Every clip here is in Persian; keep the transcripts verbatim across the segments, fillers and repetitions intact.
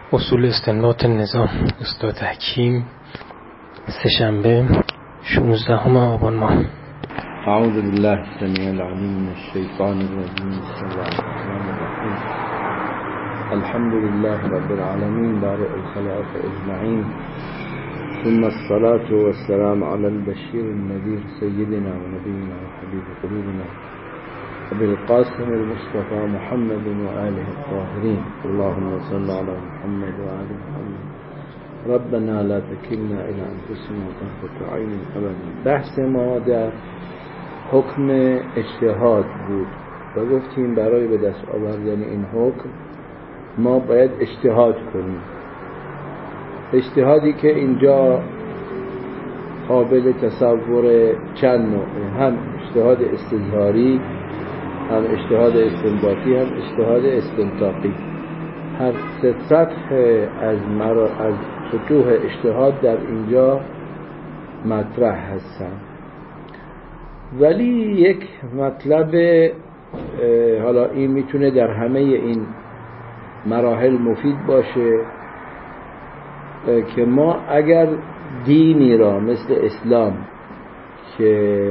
اصول استنباط نظام استاد حکیم، سه‌شنبه شانزدهم آبان ماه. اعوذ بالله السمیع العلیم من الشیطان الرجیم. بسم الله الرحمن الرحیم. الحمد لله رب العالمین بارئ الخلائق اجمعین، ثم الصلاة والسلام على البشیر النذیر سیدنا و نبینا و حبیب قلوبنا ابی القاسم المصطفى محمد و آله الطاهرین. اللهم صل على محمد و آل محمد. ربنا لا تکلنا الى انفسنا طرفة عین ابدا. بحث ما در حکم اجتهاد بود و گفتیم برای به دست آوردن این حکم ما باید اجتهاد کنیم. اجتهادی که اینجا قابل تصور چند نوعه، هم اجتهاد استظهاری، هم اجتهاد استنباطی، هم اجتهاد استنطاقی. هر سه سطح از مرا از سطوح اجتهاد در اینجا مطرح هستن. ولی یک مطلب، حالا این میتونه در همه این مراحل مفید باشه، که ما اگر دینی را مثل اسلام که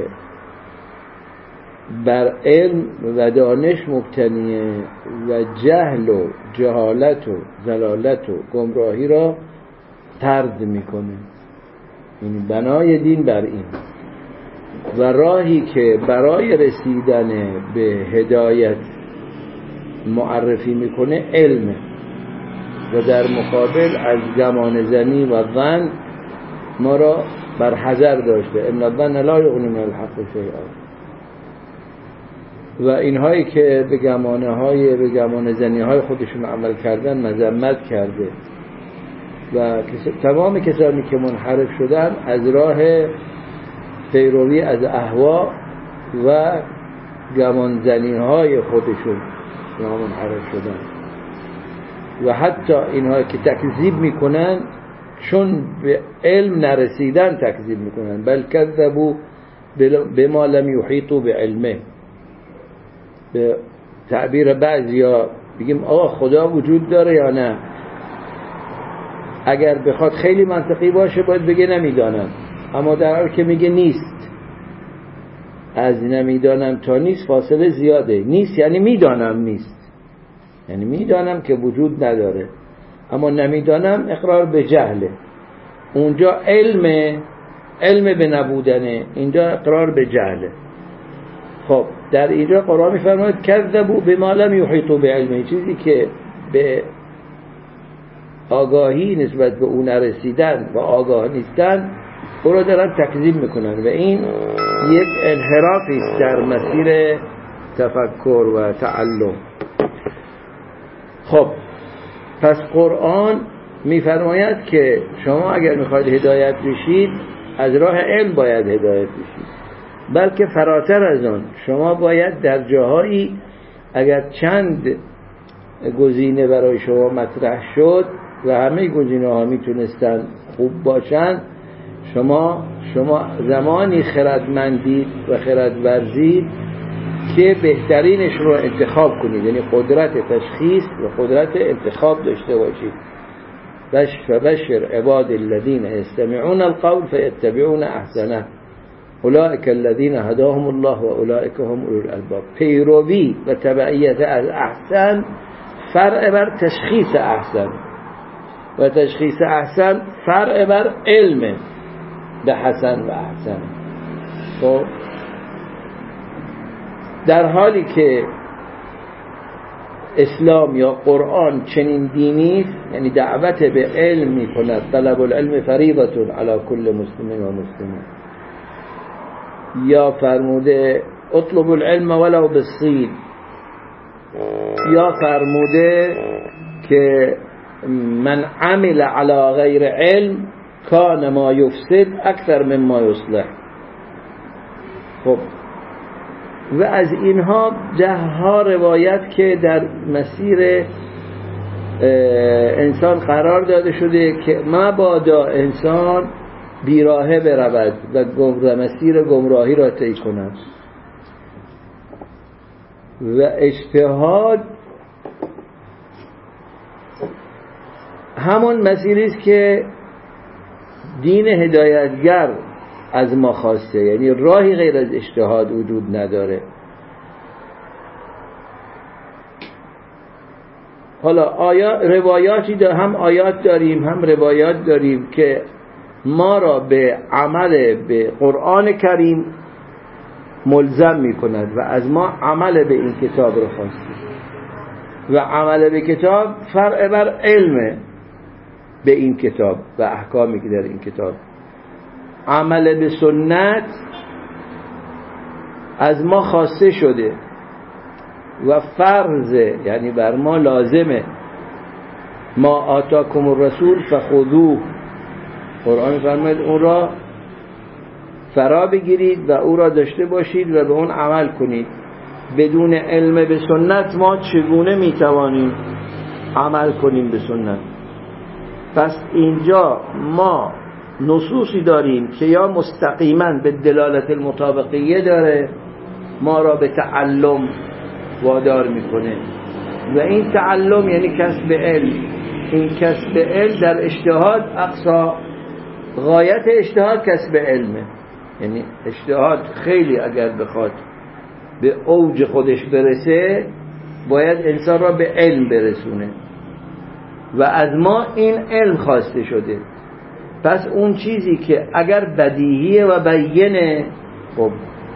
بر علم و دانش مبتنیه و جهل و جهالت و ضلالت و گمراهی را طرد میکنه، یعنی بنای دین بر این و راهی که برای رسیدن به هدایت معرفی میکنه علم، و در مقابل از گمان زنی و ظن ما را بر حذر داشته. ان الظن لا یغنی من الحق شیئا. و اینهایی که به گمانه های به گمان زنی های خودشون عمل کردن مذمت کرده و تمام کسانی که منحرف شدن از راه پیروی از اهوا و گمان زنی های خودشون منحرف شدن. و حتی اینها که تکذیب میکنن چون به علم نرسیدن تکذیب میکنن، بل کذبوا بما لم یحیطوا بعلمه. به تعبیر بعضیا بگیم آقا خدا وجود داره یا نه، اگر بخواد خیلی منطقی باشه باید بگه نمیدانم، اما در حالی که میگه نیست، از نمیدانم تا نیست فاصله زیاده. نیست یعنی میدانم نیست، یعنی میدانم که وجود نداره، اما نمیدانم اقرار به جهله. اونجا علم علم به نبودنه، اینجا اقرار به جهله. خب در اینجا قرآن میفرماید کذبوا بما لم یحیطوا بعلمه، چیزی که به آگاهی نسبت به اون نرسیدن و آگاه نیستن او را دارن تکذیب میکنن و این یک انحرافی است در مسیر تفکر و تعلم. خب پس قرآن میفرماید که شما اگر میخواید هدایت بشید از راه علم باید هدایت بشید، بلکه فراتر از آن شما باید در جاهایی اگر چند گزینه برای شما مطرح شد و همه گزینه ها میتونستن خوب باشن، شما شما زمانی خردمندید و خرد ورزید که بهترینش رو انتخاب کنید، یعنی قدرت تشخیص و قدرت انتخاب داشته باشید. فبشر عباد الذین یستمعون القول فیتبعون احسنه اولئک الذین هداهم الله و اولئک هم اولو الالباب. پیروی و تبعیت از احسن فرع بر تشخیص احسن و تشخیص احسن فرع بر علم به حسن و احسن. خب در حالی که اسلام یا قرآن چنین دینی است، یعنی دعوت به علم می کند، طلب العلم فریضة علی کل مسلم و مسلمه، یا فرموده اطلب العلم ولو بالصید، یا فرموده که من عمل علی غیر علم کان ما یفسد اکثر مما یصلح. خب و از اینها ده ها روایت که در مسیر انسان قرار داده شده که مبادا انسان بیراهه برود و گمراه مسیر گمراهی را طی کند. و اجتهاد همون مسیری است که دین هدایتگر از ما خواسته، یعنی راهی غیر از اجتهاد وجود نداره. حالا آیا روایاتی دار هم آیات داریم هم روایات داریم که ما را به عمل به قرآن کریم ملزم می کند و از ما عمل به این کتاب رو خواسته و عمل به کتاب فرع بر علم به این کتاب و احکامی که در این کتاب. عمل به سنت از ما خواسته شده و فرضه، یعنی بر ما لازمه. ما آتاکم الرسول فخذوه، قرآن فرماید اون را فرا بگیرید و او را داشته باشید و به اون عمل کنید. بدون علم به سنت ما چگونه میتوانیم عمل کنیم به سنت؟ پس اینجا ما نصوصی داریم که یا مستقیما به دلالت المطابقیه داره، ما را به تعلم وادار میکنه و این تعلم یعنی کسب علم. این کسب علم در اجتهاد اقصا غایت اجتهاد کسب علمه، یعنی اجتهاد خیلی اگر بخواد به اوج خودش برسه باید انسان را به علم برسونه و از ما این علم خواسته شده. پس اون چیزی که اگر بدیهیه و بیینه خب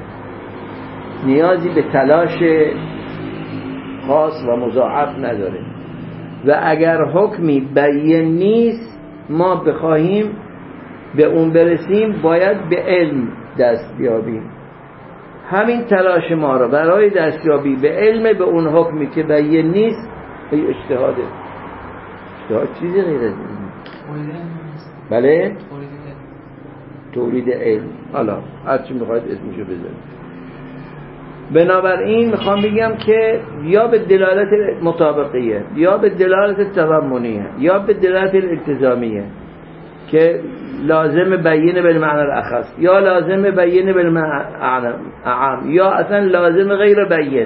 نیازی به تلاش خاص و مضاعف نداره و اگر حکمی بیین نیست ما بخواهیم به اون برسیم باید به علم دست بیابیم. همین تلاش ما را برای دستیابی به علم به اون حکمی که بیین نیست ای اجتهاده. اجتهاد چیزی غیر از این. بله؟ تولید علم. حالا هرچی میخواید اسمشو بذارید. بنابراین میخوام بگم که یا به دلالت مطابقیه یا به دلالت تضمنیه یا به دلالت التزامیه که لازم بینه بالمعنی الاخص یا لازم بینه بالمعنی اعم یا اصلا لازم غیر بین.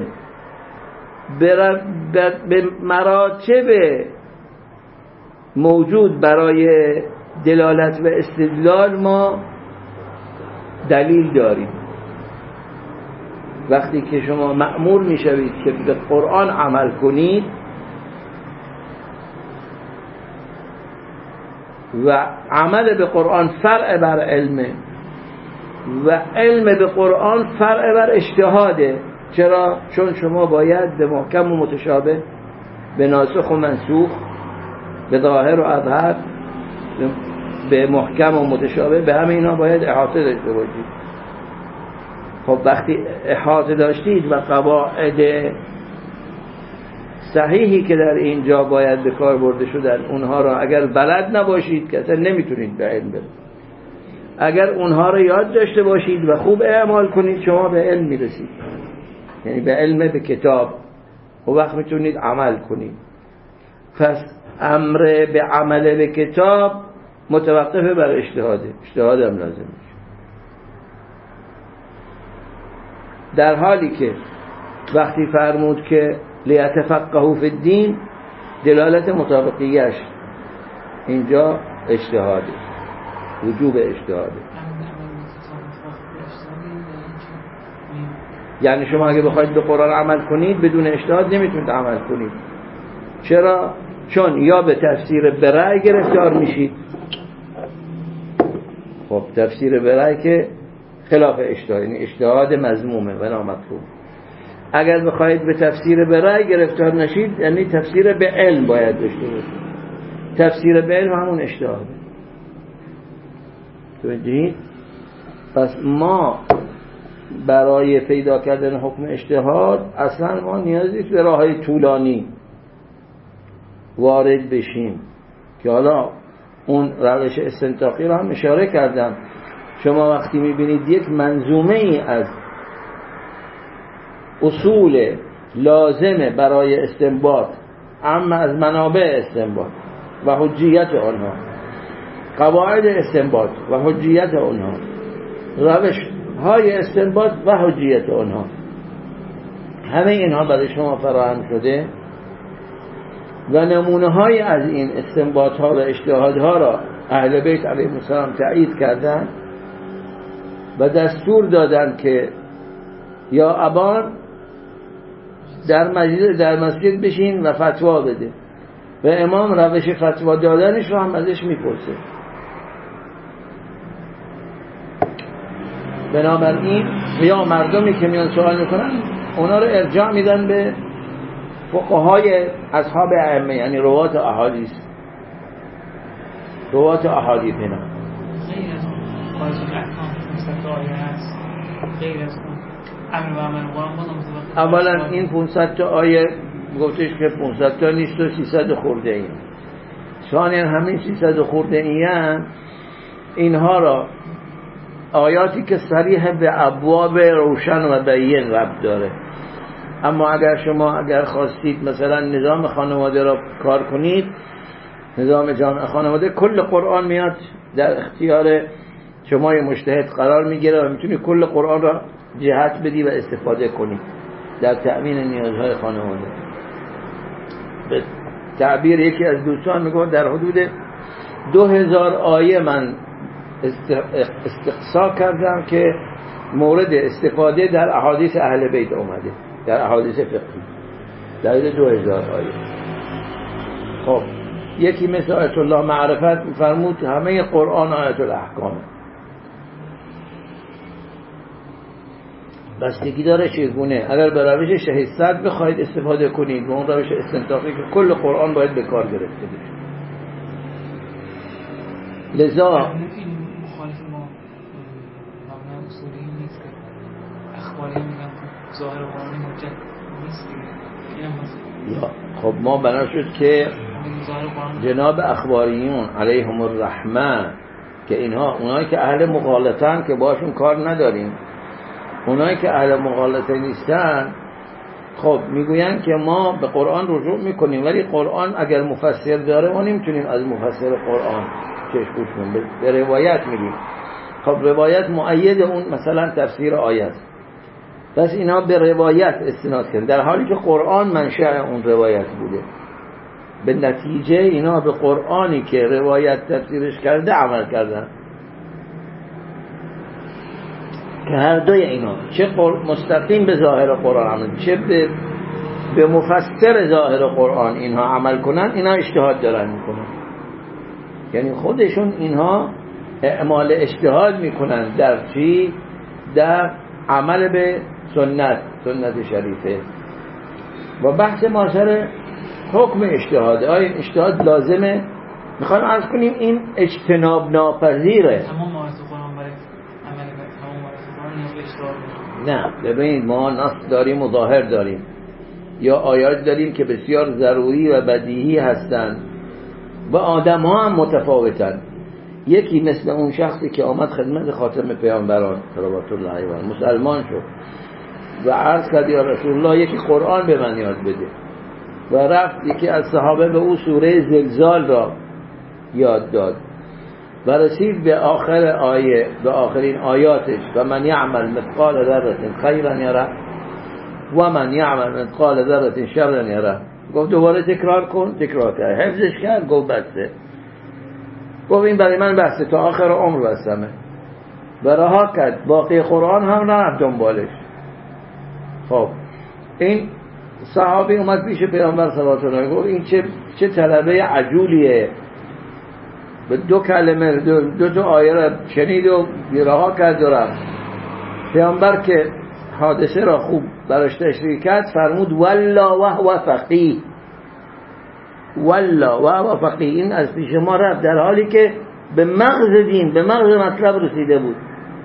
به مراتب موجود برای دلالت و استدلال ما دلیل داریم. وقتی که شما مأمور میشوید که به قرآن عمل کنید و عمل به قرآن فرع بر علمه و علم به قرآن فرع بر اجتهاده. چرا؟ چون شما باید به محکم و متشابه، به ناسخ و منسوخ، به ظاهر و اظهر، به محکم و متشابه، به همه اینا باید احاطه داشته باشید. خب وقتی احاطه داشتید و قواعد صحیحی که در اینجا باید به کار برده شدن اونها را اگر بلد نباشید که اصلا نمیتونید به علم برسید. اگر اونها را یاد داشته باشید و خوب اعمال کنید شما به علم میرسید، یعنی به علم به کتاب، و وقت میتونید عمل کنید. پس امر به عمل به کتاب متوقف بر اجتهاده، اجتهاد هم لازم میشه. در حالی که وقتی فرمود که لیتفقهوا فی الدین دلالت مطابقیش اینجا اجتهاده، وجوب اجتهاده. یعنی شما اگه بخواید به قرآن عمل کنید بدون اجتهاد نمیتونید عمل کنید. چرا؟ چون یا به تفسیر برای گرفتار میشید. خب تفسیر برای که خلاف اجتهاد، یعنی اجتهاد مذمومه و نامطلوب. اگر بخواید به تفسیر برای گرفتار نشید یعنی تفسیر به علم باید داشته باشید. تفسیر به علم همون اجتهاده. توجیهید؟ پس ما برای پیدا کردن حکم اجتهاد اصلا ما نیازی به راههای طولانی وارد بشیم که حالا اون روش استنطاقی رو هم اشاره کردم. شما وقتی میبینید یک منظومه ای از اصول لازمه برای استنباط، اما از منابع استنباط و حجیت آنها، قواعد استنباط و حجیت آنها، روش های استنباط و حجیت آنها، همه اینها برای شما فراهم شده و نمونه های از این استنباط ها و اجتهاد ها را اهل بیت علیهم السلام تایید کردند و دستور دادند که یا ابان در مسجد در مسجد بشین و فتوا بده و امام روش فتوا دادنش رو هم ازش میپرسه. بنابراین یا مردمی که میان سوال میکنن اونا رو ارجاع میدن به فقهای اصحاب ائمه، یعنی روات احادیث روات احادیث اینا. غیر از اون قاضی احکام پانصد آیه هست، غیر از اون امر و عمل قرآن بازم اولا این پانصد تا آیه گفتش که پانصد تا نیست و سیصد خورده این. ثانیا همین سیصد خورده این اینها را آیاتی که صریح به ابواب روشن و بیان ربط داره. اما اگر شما اگر خواستید مثلا نظام خانواده را کار کنید، نظام جامعه خانواده، کل قرآن میاد در اختیار شما مجتهد قرار میگیره و میتونی کل قرآن را جهت بدی و استفاده کنی در تأمین نیازهای خانواده. به تعبیر یکی از دوستان میگه در حدود دو هزار آیه من استقصا کردم که مورد استفاده در احادیث اهل بیت اومده، در احادیث فقهی در حدود دو هزار آیه. خب یکی مثل آیت الله معرفت فرمود همه قرآن آیت الاحکامه. بستگی داره چگونه. اگر به روش شهید صد بخواید استفاده کنید و اون روش استنطاقی که کل قرآن باید به کار گرفته بشه. لذا این مخالف ما مبنای اصولی نیست که اخباری میگن ظاهر قرآنی حجت نیست دیگه. یا خب ما بنا شد که جناب اخباریون علیهم الرحمه که اینها اونایی که اهل مغالطن که باشون کار نداریم، اونایی که اهل مغالطه نیستن خب میگوین که ما به قرآن رجوع میکنیم، ولی قرآن اگر مفسر داره ما نمیتونیم از مفسر قرآن چشم کنیم، به روایت میگیم. خب روایت مؤید اون مثلا تفسیر آیت، پس اینا به روایت استناد کردن در حالی که قرآن منشأ اون روایت بوده. به نتیجه اینا به قرآنی که روایت تفسیرش کرده عمل کردن که هر دوی اینا چه مستقیم به ظاهر قرآن عمل، چه به به مفسر ظاهر قرآن اینها عمل کنن، اینا اجتهاد دارن میکنن. یعنی خودشون اینها اعمال اجتهاد میکنن در چی؟ در عمل به سنت سنت شریفه. و بحث ما سر حکم اجتهاد، آیا اجتهاد لازمه؟ میخوام عرض کنیم این اجتناب ناپذیره. تمام آیات قرآن برای عمل به تمام آیات قرآن نیاز به اجتهاد نه. ببینید ما نص داریم و ظاهر داریم، یا آیات داریم که بسیار ضروری و بدیهی هستند و آدم ها هم متفاوتن. یکی مثل اون شخصی که آمد خدمت خاتم پیامبران صلوات الله علیه مسلمان شد و عرض کرد یا رسول الله یکی قرآن به من یاد بده، و رفت یکی از صحابه به او سوره زلزال را یاد داد و رسید به آخر آیه، به آخرین آیاتش و من یعمل مثقال ذره خیرا یره و من یعمل مثقال ذره شرا یره. گفت دوباره تکرار کن، تکرار کرد، حفظش کرد، گفت بسته. گفت این برای من بسته تا آخر عمر بستمه و رها کرد. باقی قرآن هم رفت دنبالش. خب این صحابی اومد پیش پیامبر صلی الله علیه و گفت این چه چه طلبه عجولیه، به دو کلمه دو, دو تا آیه را شنید و رها کرد و رفت. پیامبر که حادثه را خوب براش تشریح کرد فرمود والله وهو فقیه، والله وهو فقیه. این از پیش ما رفت در حالی که به مغز دین، به مغز مطلب رسیده بود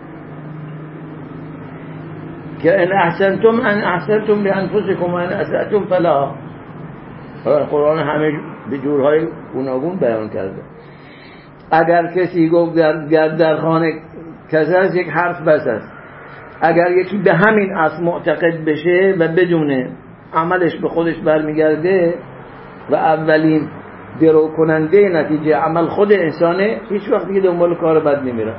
که ان احسنتم ان احسنتم لانفسکم و ان اسأتم فلها. قرآن همه به جورهای گوناگون بیان کرده. اگر کسی گفت در در خانه کسی از یک حرف بس است، اگر یکی به همین اصل معتقد بشه و بدونه عملش به خودش برمیگرده و اولین درو کننده نتیجه عمل خود انسانه، هیچ وقت دیگه دنبال کار بد نمیره.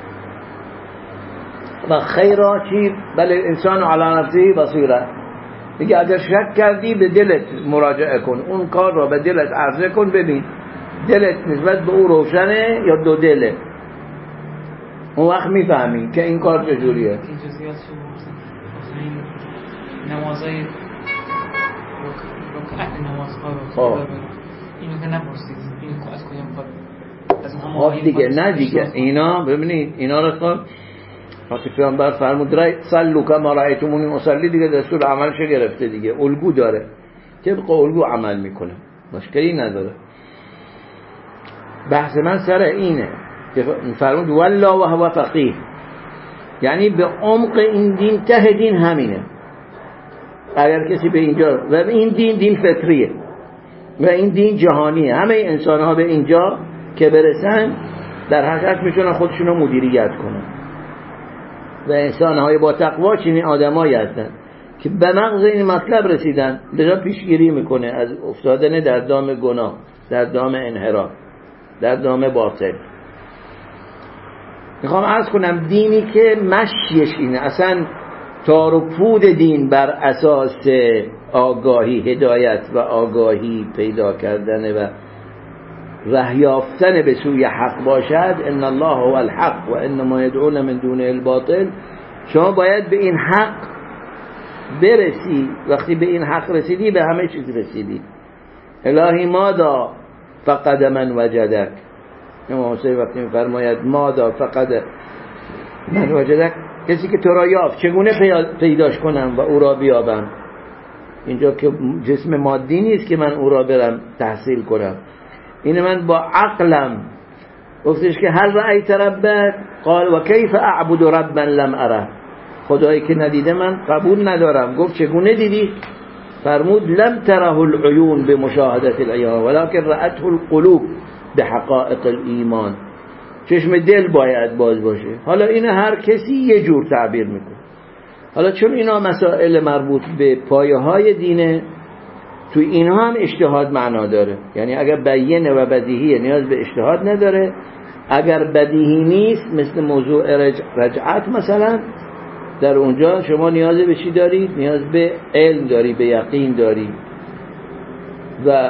و خیرا چی؟ بله انسان علی نفسه بصیره، میگه اگر شک کردی به دلت مراجعه کن، اون کار را به دلت عرضه کن، ببین دلت نسبت به او روشنه یا دو دله، اون وقت میفهمی که این کار چجوریه. این جزئیات شو این نمازهای رکعت نمازها رو اینو که نپرسید اینو از کجا میخواد از آه دیگه نه دیگه اینا ببینید اینا رو خب وقتی پیامبر فرمود رای صلوا کما رأیتمونی اصلی دیگه دستور عملش گرفته دیگه، الگو داره، طبق الگو عمل میکنه، مشکلی نداره. بحث من سر اینه که فرمود والله وهو فقیه، یعنی به عمق این دین، ته دین همینه. اگر کسی به اینجا و این دین دین فطریه و این دین جهانیه، همه انسان ها به اینجا که برسن در حقیقت میتونن خودشونو مدیریت کنن و انسان های با تقوا چنین آدمایی هستن که به مغز این مطلب رسیدن، لذا پیشگیری میکنه از افتادن در دام گناه، در دام انحراف، در دام باطل. میخوام عرض کنم دینی که مشیش اینه، اصلا تار و پود دین بر اساس آگاهی، هدایت و آگاهی پیدا کردن و راه یافتن به سوی حق باشد، ان الله هو الحق و انما يدعون من دونه الباطل. شما باید به این حق برسی، وقتی به این حق رسیدی به همه چیز رسیدی. الهی ماذا فقد من وجدک، امام حسین وقتی میفرماید ماذا فقد من وجدک، کسی که تو را یافت چگونه پیداش کنم و او را بیابم. اینجا که جسم مادی نیست که من او را برم تحصیل کنم، این من با عقلم. گفتش که هل رأیت ربک؟ قال و کیف اعبد ربا لم اره، خدایی که ندیده من قبول ندارم. گفت چگونه دیدی؟ فرمود لم تره العیون بمشاهدة العیان ولكن رأته القلوب بحقائق الایمان. چشم دل باید باز باشه. حالا این هر کسی یه جور تعبیر میکنه. حالا چون اینا مسائل مربوط به پایه های دینه، تو اینها هم اجتهاد معنا داره. یعنی اگر بیینه و بدیهیه نیاز به اجتهاد نداره، اگر بدیهی نیست مثل موضوع رج... رجعت مثلا، در اونجا شما نیاز به چی دارید؟ نیاز به علم داری، به یقین داری و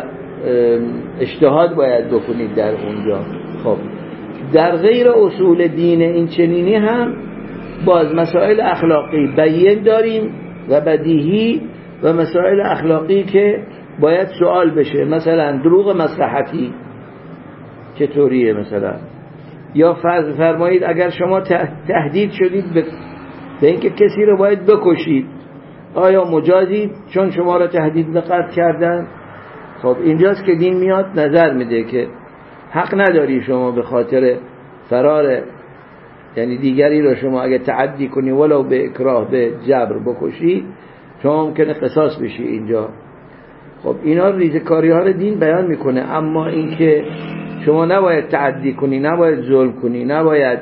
اجتهاد باید بکنید در اونجا. خب در غیر اصول دین این چنینی هم باز مسائل اخلاقی بیان داریم و بدیهی و مسائل اخلاقی که باید سوال بشه، مثلا دروغ مصلحتی چطوریه مثلا، یا فرض فرمایید اگر شما تهدید شدید به به اینکه کسی رو باید بکشید، آیا مجازید چون شما رو تهدید به قتل کردن؟ خب اینجاست که دین میاد نظر میده که حق نداری شما به خاطر فرار یعنی دیگری رو شما اگه تعدی کنی ولو به اکراه به جبر بکشی، شما ممکنه قصاص بشی اینجا. خب اینا ریزکاری ها رو دین بیان میکنه، اما اینکه شما نباید تعدی کنی، نباید ظلم کنی، نباید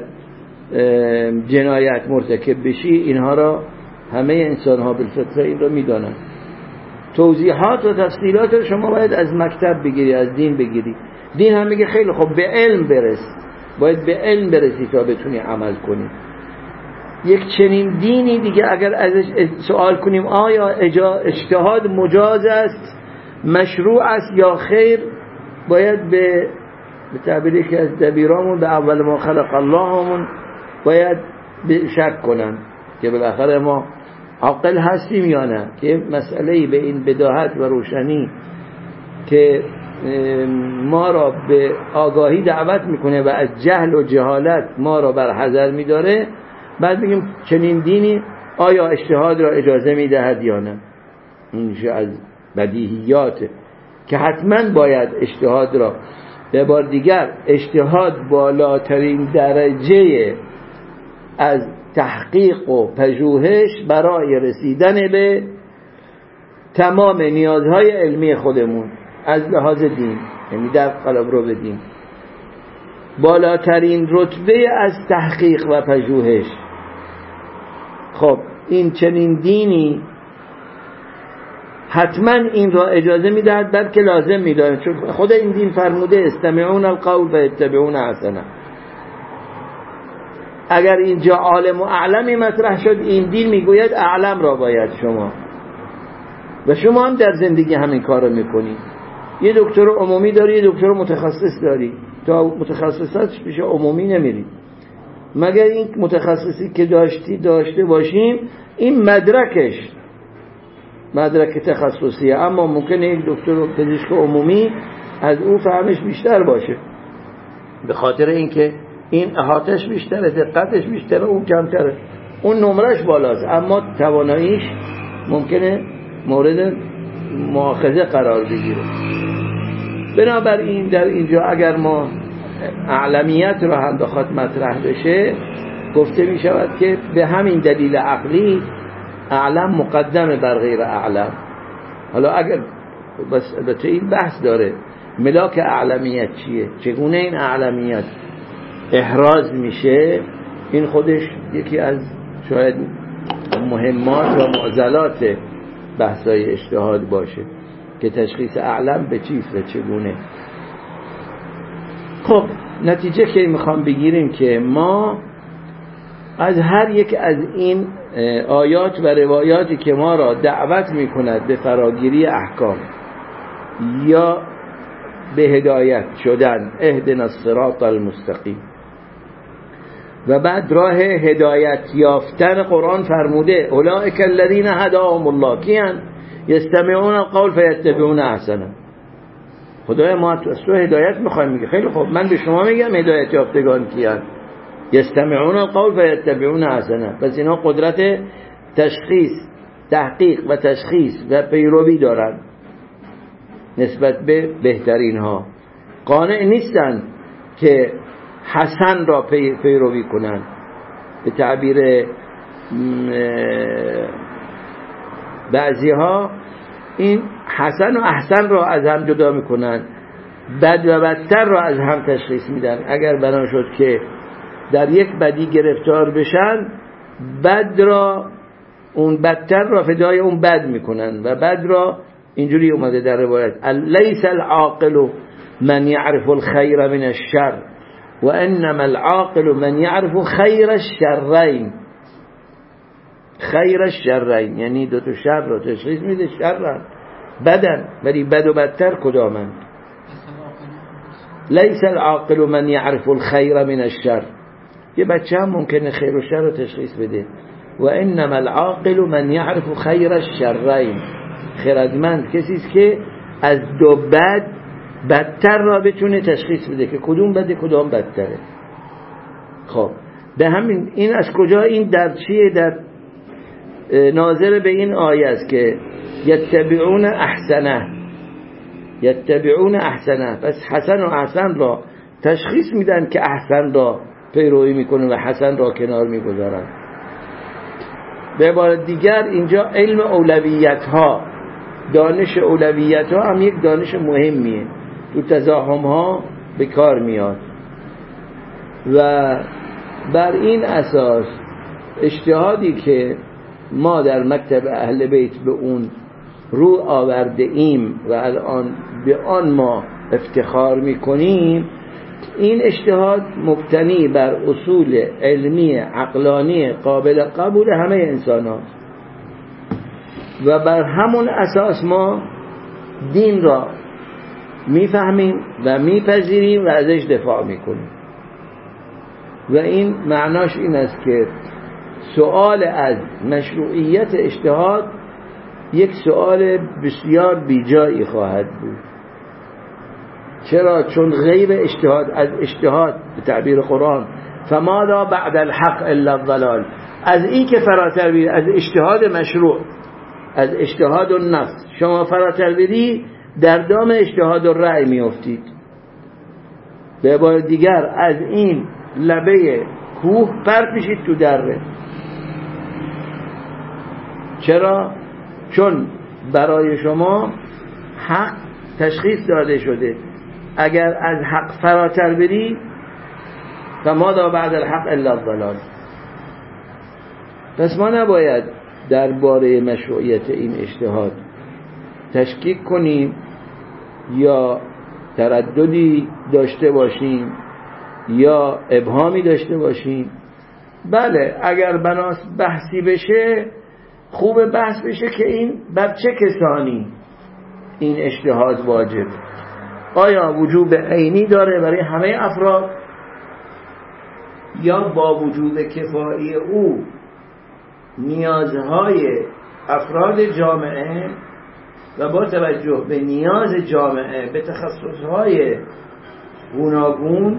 جنایت مرتکب بشی، اینها را همه انسان ها بالفطره این را میدانن. توضیحات و تفصیلات رو شما باید از مکتب بگیری، از دین بگیری. دین هم میگه خیلی خب به علم برس، باید به علم برسی تا بتونی عمل کنی. یک چنین دینی دیگه اگر ازش سوال کنیم آیا اجتهاد مجاز است، مشروع است یا خیر، باید به به تعبیری که از دبیرامون به اول ما خلق اللهمون باید شک کنن که بالاخره ما عاقل هستیم یا نه، که مسئله به این بداهت و روشنی که ما را به آگاهی دعوت میکنه و از جهل و جهالت ما را بر حذر میداره، بعد بگیم چنین دینی آیا اجتهاد را اجازه میدهد یا نه. این از بدیهیاته که حتما باید اجتهاد را، به بار دیگر اجتهاد بالاترین درجه از تحقیق و پژوهش برای رسیدن به تمام نیازهای علمی خودمون از لحاظ دین، یعنی در قلب رو بدیم بالاترین رتبه از تحقیق و پژوهش. خب این چنین دینی حتما این را اجازه میدهد، بلکه لازم میدهد، چون خود این دین فرموده استمعون القول و اتبعون احسنه. اگر اینجا عالم و اعلمی مطرح شد، این دین میگوید اعلم را باید شما و شما هم در زندگی همین کار رو میکنی. یه دکتر عمومی داری، یه دکتر متخصص داری، تا متخصصاتش پیش عمومی نمیری مگر این متخصصی که داشتی داشته باشیم این مدرکش مدرک تخصصیه، اما ممکنه یک دکتر پزشک عمومی از او فهمش بیشتر باشه به خاطر اینکه این احاطش بیشتره، دقتش بیشتره، اون کمتره، اون نمرش بالاست اما تواناییش ممکنه مورد مؤاخذه قرار بگیره. بنابراین در اینجا اگر ما اعلمیت رو هم بخواد مطرح بشه گفته می شود که به همین دلیل عقلی اعلم مقدمه بر غیر اعلم. حالا اگر بس البته این بحث داره ملاک اعلمیت چیه، چگونه این اعلمیت احراز میشه، این خودش یکی از شاید مهمات و معضلات بحثای اجتهاد باشه که تشخیص اعلم به چیست و چگونه. خب نتیجه که میخوام بگیریم که ما از هر یک از این آیات و روایاتی که ما را دعوت میکند به فراگیری احکام یا به هدایت شدن، اهدنا الصراط المستقیم، و بعد راه هدایت یافتن قرآن فرموده اولئک الذین هداهم الله کیان یستمعون القول فیتبعون احسنه. خدای ما از تو هدایت میخوایم. میگه خیلی خوب، من به شما میگم هدایت یافتگان کیان، یستمعون القول فیتبعون احسنه. پس اینا قدرت تشخیص، تحقیق و تشخیص و پیروی دارن نسبت به بهترین ها. قانع نیستن که حسن را پی پیروی کنن، به تعبیر بعضی ها این حسن و احسن را از هم جدا میکنن، بد و بدتر را از هم تشخیص میدن. اگر بنا شد که در یک بدی گرفتار بشن، بد را اون بدتر را فدای اون بد میکنن و بد را اینجوری اومده در روایت لیس العاقل من یعرف الخیر من الشر و انما العاقل من یعرف خیر الشرین. خیر الشرین یعنی دو تا شر را تشخیص میده، شر بدن، ولی بد و بدتر کدامند. لیس العاقل من یعرف الخیر من الشر، یه بچه هم ممکنه خیر و شر را تشخیص بده. و انما العاقل من یعرف خیر الشرین، خردمند کسی است که از دو بد بدتر را بتونه تشخیص بده که کدوم بده کدام بدتره. خب به همین این از کجا این در چیه؟ در ناظر به این آیه است که یتبعون احسنه، یتبعون احسنه. پس حسن و احسن را تشخیص میدن که احسن را پیروی میکنن و حسن را کنار میگذارن. به عبارت دیگر اینجا علم اولویت ها، دانش اولویت ها هم یک دانش مهمیه، تو تزاحم ها به کار میاد و بر این اساس اجتهادی که ما در مکتب اهل بیت به اون رو آورده ایم و الان به آن ما افتخار میکنیم، این اجتهاد مبتنی بر اصول علمی عقلانی قابل قبول همه انسان ها و بر همون اساس ما دین را میفهمیم و میپذیریم و ازش دفاع میکنیم. و این معناش این است که سؤال از مشروعیت اجتهاد یک سؤال بسیار بیجایی خواهد بود. چرا؟ چون غیر اجتهاد از اجتهاد به تعبیر قرآن فماذا بعد الحق الا الضلال، از این که فراتر بید از اجتهاد مشروع، از اجتهاد النفس شما فراتر بدی در دام اجتهاد الرأی میافتید. به عبارت دیگر از این لبه کوه پرت میشید تو دره. چرا؟ چون برای شما حق تشخیص داده شده، اگر از حق فراتر بری فماذا بعد الحق الا الضلال. پس ما نباید درباره مشروعیت این اجتهاد تشکیک کنیم یا ترددی داشته باشیم یا ابهامی داشته باشیم. بله اگر بناس بحثی بشه خوب بحث بشه که این بر چه کسانی این اجتهاد واجب، آیا وجوب عینی داره برای همه افراد یا با وجوب کفایی او نیازهای افراد جامعه و با توجه به نیاز جامعه به تخصصهای گوناگون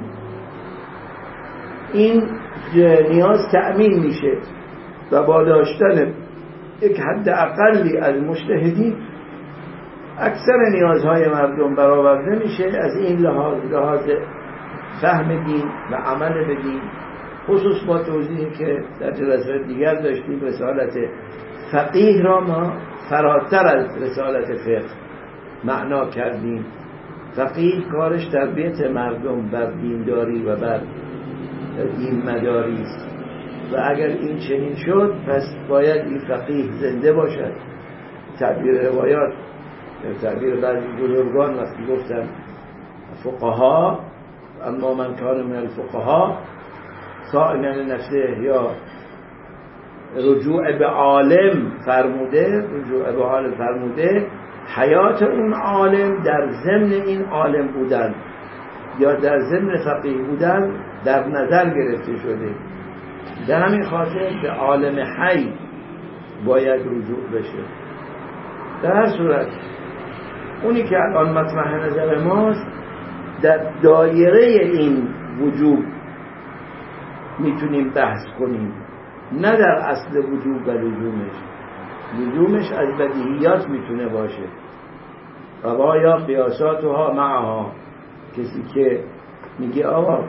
این نیاز تأمین میشه و با داشتن یک حد اقلی از مجتهدین اکثر نیازهای مردم برآورده میشه. از این لحاظ لحاظ فهم دین و عمل به دین، خصوص با توضیحی که در جلسات دیگر داشتیم رسالت فقیه را ما فراتر از رسالت فقه معنا کردیم. فقیه کارش تربیت مردم بر دینداری و بر دین مداری است و اگر این چنین شد پس باید این فقیه زنده باشد. تعبیر روایات، تعبیر بعضی بزرگان وقتی گفتن فقها، اما من کان من الفقها صائما لنفسه یا رجوع به عالم فرموده، رجوع به عالم فرموده حیات اون عالم در ضمن این عالم بودن یا در ضمن فقیه بودن در نظر گرفته شده. در همین خاطر به عالم حی باید رجوع بشه. در هر صورت اونی که الان مطرح نظر ماست در دایره این وجوب میتونیم بحث کنیم، نه در اصل وجوب و لزومش. لزومش از بدیهیات میتونه باشه و یا قیاساتها معها. کسی که میگه آقا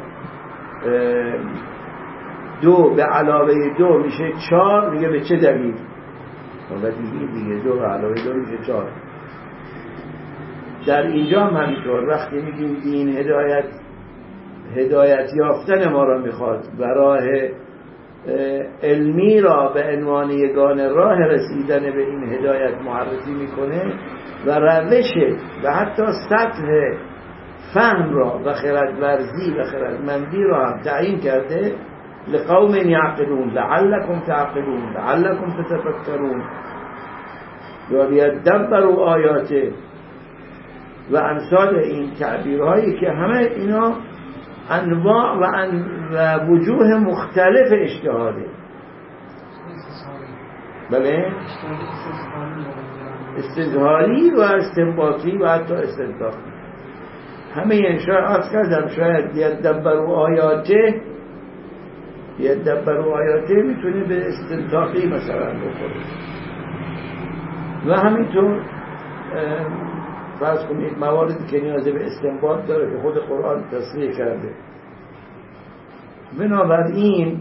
دو به علاوه دو میشه چهار، میگه به چه دلیل؟ بدیهی دیگه، دو به علاوه دو میشه چهار. در اینجا هم همینطور وقتی میگیم دین هدایت هدایت یافتن ما را میخواد و راه علمی را به عنوان یگانه راه رسیدن به این هدایت معرفی میکنه و روش و حتی سطح فهم را و خردورزی و خردمندی را هم تعیین کرده. لقوم یعقلون لعلکم تعقلون لعلکم تتفکرون یا لیدبروا آیاته و امثال این تعبیرهایی که همه اینا انواع و, ان و وجوه مختلف اجتهاده. بله، استظهاری و استنباطی و حتی استنباطی همه این شاید از کردم. شاید یدبروا آیاته یدبروا آیاته میتونه به استنباطی مثلا بخوره و همینطور فرض کنید مواردی که نیاز به استنباط داره که خود قرآن تصریح کرده. بنابراین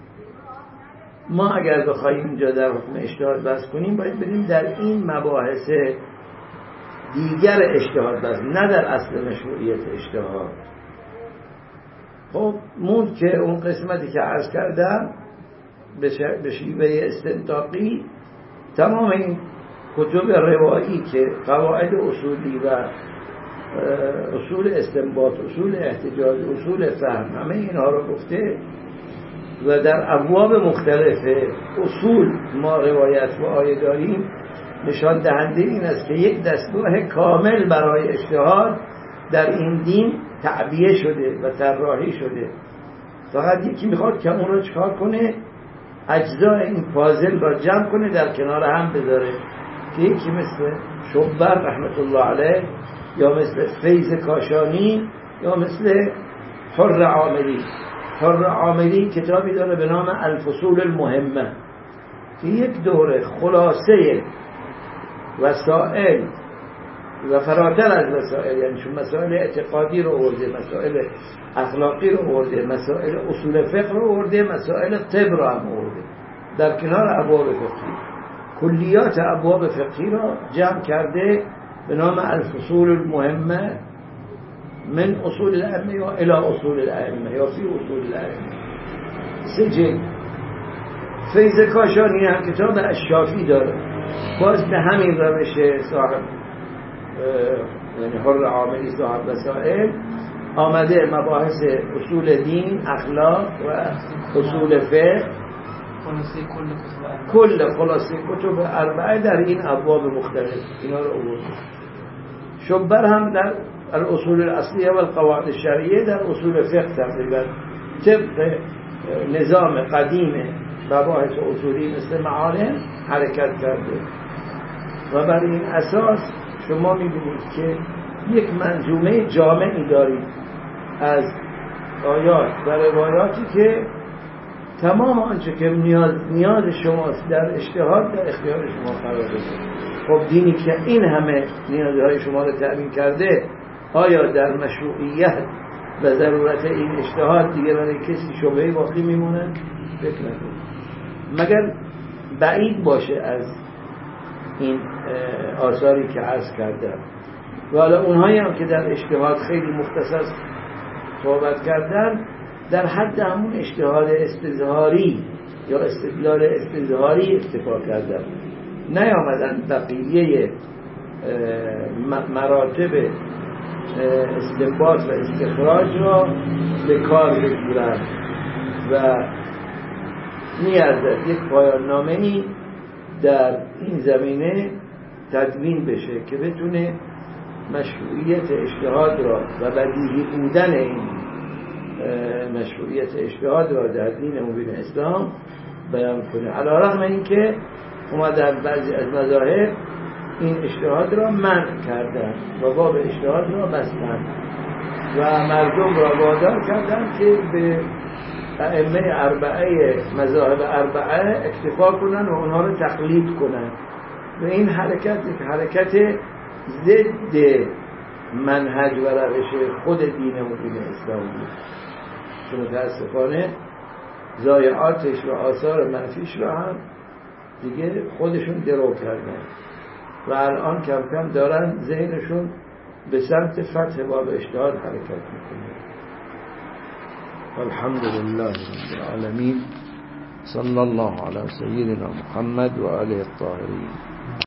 ما اگر بخوایم اینجا در حکم اجتهاد بحث کنیم باید بریم در این مباحث دیگر اجتهاد بحث، نه در اصل مشروعیت اجتهاد. خب موند که اون قسمتی که عرض کردم به شیوه استنطاقی تمام این کتب روایی که قواعد اصولی و اصول استنباط، اصول احتجاج، اصول فهم، همه اینها رو گفته و در ابواب مختلف اصول ما روایت و آیه داریم. نشان دهنده این است که یک دستگاه کامل برای اجتهاد در این دین تعبیه شده و طراحی شده. فقط یکی میخواد که اون رو چکار کنه؟ اجزای این پازل را جمع کنه، در کنار هم بذاره، که یکی مثل شبر رحمت الله علیه یا مثل فیض کاشانی یا مثل حر عاملی. حر عاملی کتابی داره به نام الفصول المهمه که یک دوره خلاصه وسائل و فراتر از وسائل، یعنی چون مسائل اعتقادی رو آورده، مسائل اخلاقی رو آورده، مسائل اصول فقه رو آورده، مسائل طب رو هم آورده، در کنار ابواب فقهی کلیات ابواب فقهی را جمع کرده به نام الفصول المهمه من اصول الائمه یا الی اصول الائمه یا فی اصول الائمه. سجل فیض کاشانی هم کتاب الشافی داره، باز به همین روش صاحب یعنی حر عاملی صاحب وسائل آمده مباحث اصول دین، اخلاق و اصول فقه خلاصه کل کتب کل خلاصه کتب اربعه در این ابواب مختلف اینا رو آورده. شبر هم در الاصول الاصلیه و القواعد الشرعیه در اصول فقه تقریبا طبق نظام قدیم مباحث اصولی مثل معالم حرکت کرده و بر این اساس شما می‌بینید که یک منظومه جامعی دارید از آیات و روایاتی که تمام آنچه که نیاز نیاز شماست در اجتهاد در اختیار شما قرار بده. خب دینی که این همه نیازهای شما رو تأمین کرده، آیا در مشروعیت و ضرورت این اجتهاد دیگه برای کسی شبهه‌ای باقی میمونه؟ فکر نکنید، مگر بعید باشه از این آثاری که عرض کردم. و حالا اونهایی هم که در اجتهاد خیلی مختصر صحبت کردن در حد همون اجتهاد استظهاری یا استدلال استظهاری اکتفا کردن، نیامدن بقیه مراتب استنباط و استخراج را به کار بگیرن و میارزد یک پایان نامه‌ای در این زمینه تدوین بشه که بتونه مشروعیت اجتهاد را و بدیهی بودن این مشروعیت اجتهاد را در دین مبین اسلام بیان کنه، علی رغم اینکه اومدن بعضی از مذاهب این اجتهاد را منع کردن و باب اجتهاد را بستن و مردم را وادار کردن که به ائمه اربعه مذاهب اربعه اکتفا کنن و اونها رو تقلید کنن و این حرکت یک حرکت ضد منهج و روش خود دین مبین اسلام بود که متاسفانه ضایعاتش و آثار منفیش را هم دیگه خودشون درو کردن و الان کم کم دارن ذهنشون به سمت فتح باب اجتهاد حرکت میکنه. الحمدلله رب العالمین، صلی الله علی سیدنا محمد و آله الطاهرین.